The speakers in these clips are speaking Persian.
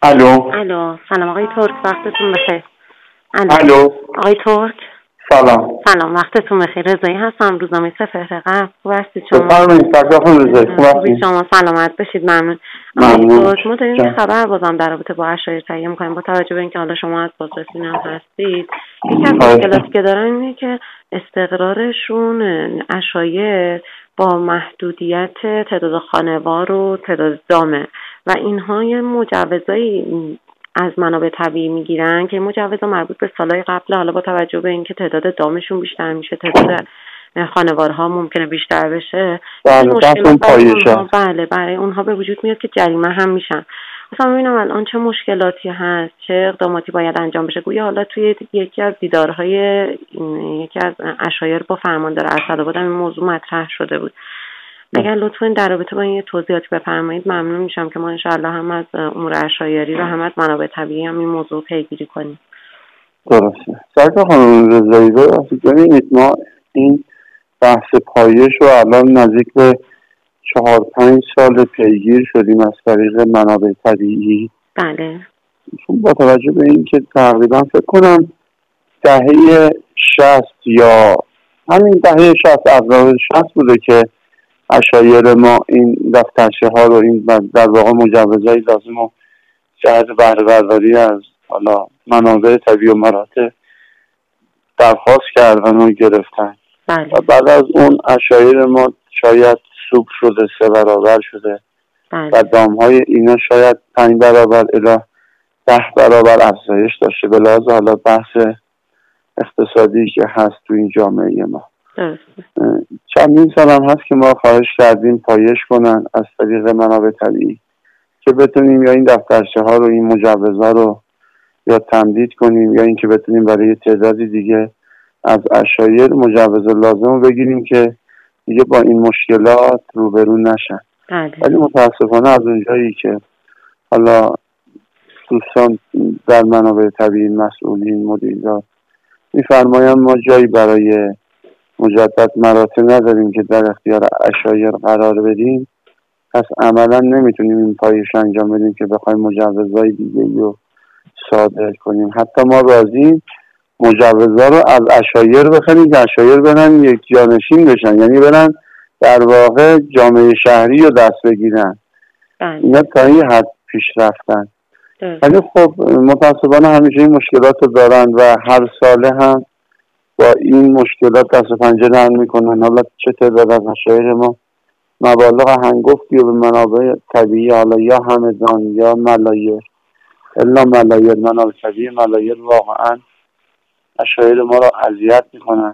الو، سلام آقای ترک، وقتتون بخیر. الو آقای ترک، سلام وقتتون بخیر. رضایی هستم، روزنامه سپهر قلب. خوب هستید شما؟ بفرمایید. سرکار رضایی، خوب هستید؟ شما سلامت باشید. ممنون. آقای ترک، ما داریم خبر بازم در رابطه با عشایر تهیه می‌کنیم. با توجه به اینکه حالا شما از بازرسی هم هستید، یکی از مشکلاتی که دارن اینه که استقرارشون عشایر با محدودیت تعداد خانوار و تعداد دامه و اینها یه مجوزایی از منابع طبیعی میگیرن که مجوزا مربوط به سالهای قبل، حالا با توجه به اینکه تعداد دامشون بیشتر میشه، تعداد خانوارها ممکنه بیشتر بشه، برای اونها به وجود میاد که جریمه هم میشن. مثلا ببینم الان چه مشکلاتی هست، چه اقداماتی باید انجام بشه. گویا حالا توی یکی از دیدارهای یکی از عشایر با فرماندار اسدآباد این موضوع مطرح شده بود. اگر لطفاً در رابطه با این توضیحاتی بفرمایید ممنون میشم که ما انشاءالله هم از امور عشایری و هم از منابع طبیعی هم این موضوع پیگیری کنیم. درسته. سرکار خانم رضایی، ببینید ما این بحث پایش رو الان نزدیک به 4-5 سال پیگیر شدیم از طریق منابع طبیعی. بله. با توجه به این که تقریبا فکر کنم دهه 60 یا همین دهه 60 اواخر 60 بوده که عشایر ما این دفترچه ها رو، این در واقع مجوزهای لازم و جهت بهره برداری از حالا منابع طبیعی و مراتع درخواست کردن و گرفتن. بله. و بعد از اون عشایر ما شاید سوق شده، 3 برابر شده. بله. و دامهای اینا شاید 5 برابر الی 10 برابر افزایش داشته به لحاظ حالا بحث اقتصادی که هست تو این جامعه ما. چندین سال هم هست که ما خواهش کردیم پایش کنن از طریق منابع طبیعی که بتونیم یا این دفترچه ها رو، این مجوزها رو یا تمدید کنیم یا اینکه بتونیم برای تعدادی دیگه از عشایر مجوز لازم رو بگیریم که دیگه با این مشکلات روبرو نشن. ولی متاسفانه از اونجایی که حالا دوستان در منابع طبیعی مسئولین مدیران میفرمایم ما جایی برای مجدد مراتع نداریم که در اختیار عشایر قرار بدیم، پس عملا نمیتونیم این پایش انجام بدیم که بخوایم مجوزهای دیگه رو صادر کنیم. حتی ما راضیم مجوزها رو از عشایر بخریم که عشایر برن یک جانشین بشن، یعنی برن در واقع جامعه شهری رو دست بگیرن. اینا تا این حد پیش رفتن. ولی خب متاسفانه همیشه این مشکلات رو دارن و هر ساله هم با این مشکلات دست و پنجه نرم میکنن. حالا چه تعداد از عشایر ما مبالغ هنگفتی و به منابع طبیعی، حالا یا همدان یا ملایر الا ملایر منابع طبیعی ملایر واقعا عشایر ما رو اذیت میکنن.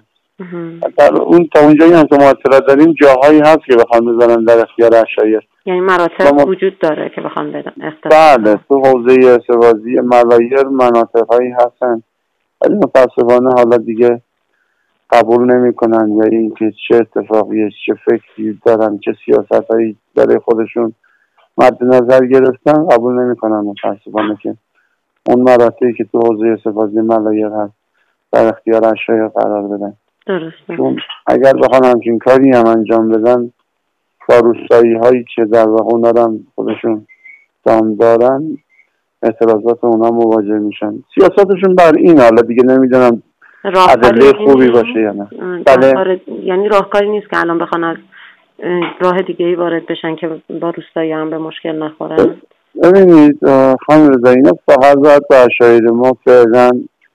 در اون تا اونجایی هم که ما اطلاع داریم جاهایی هست که بخوان بذارن در اختیار عشایر، یعنی مراتب وجود داره که بخوان بدن. بله، تو حوزه سوازی ملایر مناطقهایی هستن ولی متاسفانه حالا دیگه قبول نمیکنن، یا اینکه چه اتفاقیه، چه فکری دارن، چه سیاستایی برای خودشون مد نظر گرفتن قبول نمیکنن. متاسفانه که اون مراتبی که تو حوزه سوازی ملایر هست در اختیار عشایر قرار بدن. درسته. چون اگر بخوان همچین کاری هم انجام بدن با روستایی هایی که در واقع اونا هم خودشون دام دارن اعتراضات اونا مواجه میشن. سیاستشون بر این، حالا دیگه نمیدونم ادله خوبی باشه یا نه. بله. یعنی راهکاری نیست که الان بخوان از راه دیگه ای وارد بشن که با روستایی هم به مشکل نخورن. ببینید خانم رضایی، اینا فقط باید با عشایر ما فعلا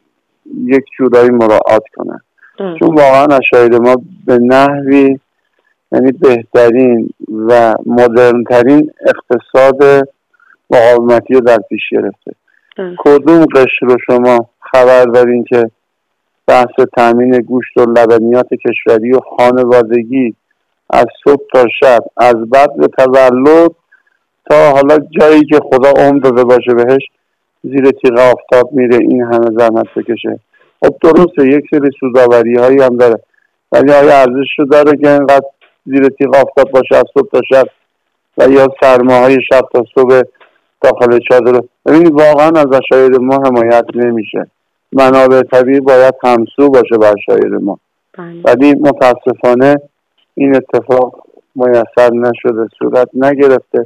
یک جورایی مراعات کنن. چون واقعا عشایر ما به نحوی، یعنی بهترین و مدرنترین اقتصاد مقاومتی رو در پیش گرفته. کدوم قشر رو شما خبر دارین که بحث تامین گوشت و لبنیات کشوری و خانوادگی از صبح تا شب، از بعد به تولد تا حالا جایی که خدا عمر داده باشه بهش، زیر تیغ آفتاب میره این همه زحمت بکشه؟ خب درسته یک سری سوداوری هایی هم داره، ولی آیا ارزش رو داره که اینقدر زیر تیغ آفتاب باشه از صبح تا شب و یا سرماهای شب تا صبح داخل چادر؟ ببینید واقعا از عشایر ما حمایت نمیشه. منابع طبیعی باید همسو باشه با عشایر ما، ولی متاسفانه این اتفاق میسر نشده، صورت نگرفته.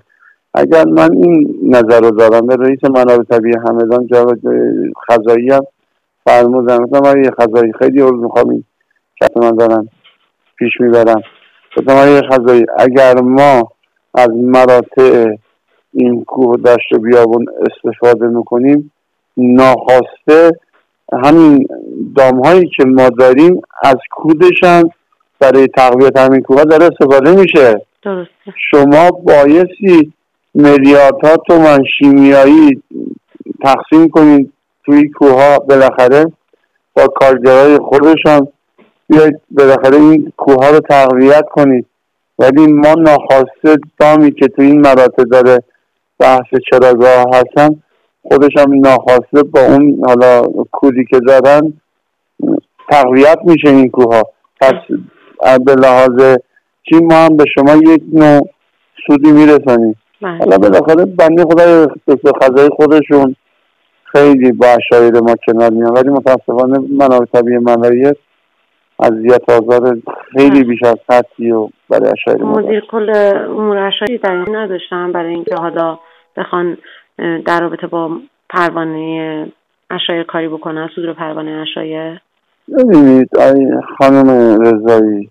اگر من این نظر رو دارم به رئیس منابع طبیعی همدان جواد خزایی هم فرمودم، مثلا من یه خزایی خیلی عرض میخوام این کت من دارم پیش میبرم، مثلا یه خزایی اگر ما از مراتع این کوه دشت و بیابون استفاده میکنیم، ناخواسته همین دامهایی که ما داریم از کودش هم برای تقویت همین کوه داره استفاده میشه. درسته. شما بایستی میلیاردها تومان شیمیایی تقسیم کنید توی کوه ها، بالاخره با کارگرای خودشان بیاید بالاخره این کوه ها رو تقویت کنید. ولی ما ناخواسته دامی که توی این مراتع داره بحث چراگاه هستن، خودش هم ناخواسته با اون حالا کودی که دارن تقویت میشه این کوه ها. پس به لحاظ چی ما هم به شما یک نوع سودی میرسانیم. حالا بالاخره بنده خدای خزایی خودشون خیلی با اشایر ما کنار میان، ولی متاسفانه منابع طبیعی منایه اذیت آزار خیلی بیش از حدی و برای اشایر ما مدیر کل امور اشایی در این نداشتم برای اینکه حالا بخوان در رابطه با پروانه اشایر کاری بکنن، صدور پروانه اشایر. ببینید خانم رضایی،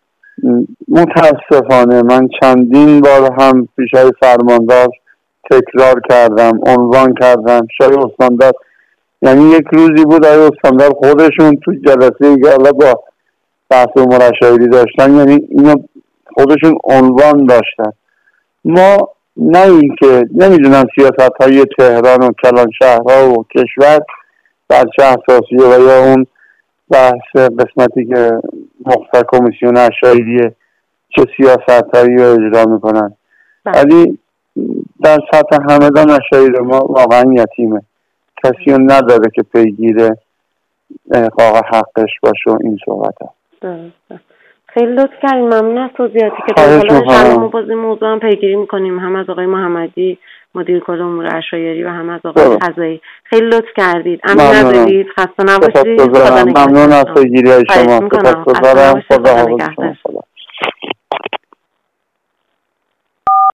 متاسفانه من چندین بار هم پیشای فرماندار تکرار کردم، عنوان کردم، شای استاندار، یعنی یک روزی بود آقای استاندار خودشون تو جلسه که حالا با بحث امور اشایری داشتن، یعنی اینو خودشون عنوان داشتن. ما نه اینکه نمیدونم سیاست های تهران و کلان شهرها و کشور در شهر ساسیه و یا اون بحث قسمتی که مختص کمیسیون اشایریه چه سیاست هایی رو اجرا میکنن، ولی در سطح همدان اشایر ما واقعا یتیمه، کسی رو نداره که پیگیر احقاق حقش باشه و این صحبت ها. خیلی لطف کردیم، ممنون از توضیحاتی که دادید. حالا ما باز این موضوع هم پیگیری میکنیم، هم از آقای محمدی مدیر کل امور اشایری و هم از آقای خزایی. خیلی لطف کردید. امین ندارید، خسته نباشید. ممنون از پیگیری های شما. سپاسگزارم. خدا حافظ.